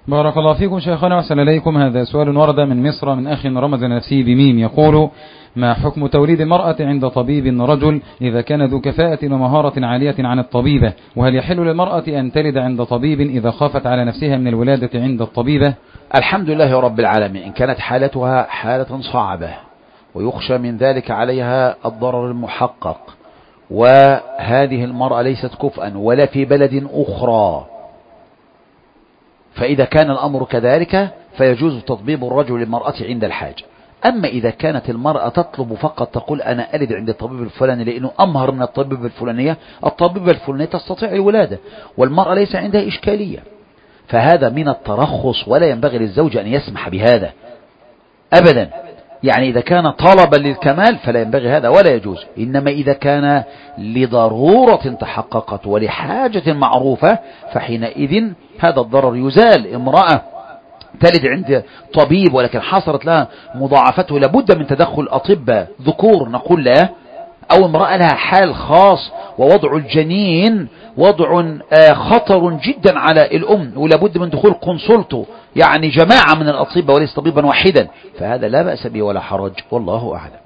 بارك الله فيكم شيخنا وأحسن إليكم. هذا سؤال ورد من مصر من أخ رمز نفسه بميم، يقول: ما حكم توليد المرأة عند طبيب رجل إذا كان ذو كفاءة ومهارة عالية عن الطبيبة؟ وهل يحل للمرأة أن تلد عند طبيب إذا خافت على نفسها من الولادة عند الطبيبة؟ الحمد لله رب العالمين. إن كانت حالتها حالة صعبة ويخشى من ذلك عليها الضرر المحقق، وهذه المرأة ليست كفءا ولا في بلد أخرى، فإذا كان الأمر كذلك فيجوز تطبيب الرجل للمرأة عند الحاجة. أما إذا كانت المرأة تطلب فقط، تقول أنا ألد عند الطبيب الفلاني لأنه أمهر من الطبيب الفلانية، الطبيب الفلاني تستطيع الولادة والمرأة ليس عندها إشكالية، فهذا من الترخص ولا ينبغي للزوج أن يسمح بهذا أبدا. يعني إذا كان طلبا للكمال فلا ينبغي هذا ولا يجوز، إنما إذا كان لضرورة تحققت ولحاجة معروفة فحينئذ هذا الضرر يزال. امرأة تلد عند طبيب ولكن حصلت لها مضاعفته لابد من تدخل أطباء ذكور نقول لا، أو امرأة لها حال خاص ووضع الجنين وضع خطر جدا على الأم ولابد من دخول كونسلته، يعني جماعة من الأطباء وليس طبيبا واحدا، فهذا لا بأس به ولا حرج، والله أعلم.